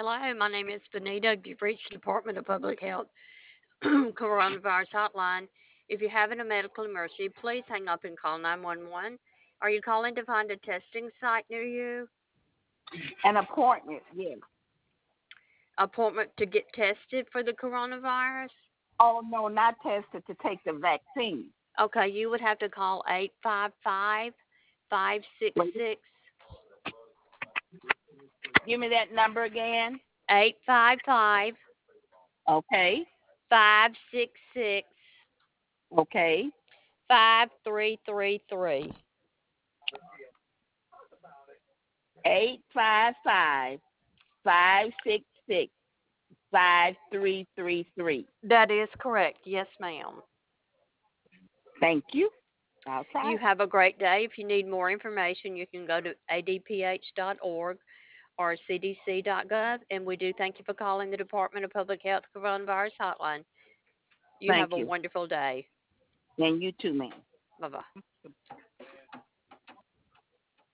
Hello, my name is Benita. You've reached the Department of Public Health coronavirus hotline. If you're having a medical emergency, please hang up and call 911. Are you calling to find a testing site near you? An appointment, yes. Appointment to get tested for the coronavirus? Oh, no, not tested to take the vaccine. Okay, you would have to call 855 Wait, 566 give me that number again. 855 Okay, 566 okay. 5333. 855-566-5333. That is correct. Yes, ma'am. Thank you. I'll try You it. have a great day. If you need more information, you can go to adph.org or cdc.gov. And we do thank you for calling the Department of Public Health Coronavirus Hotline. You Thank have a you. wonderful day. And you too, ma'am. Bye bye.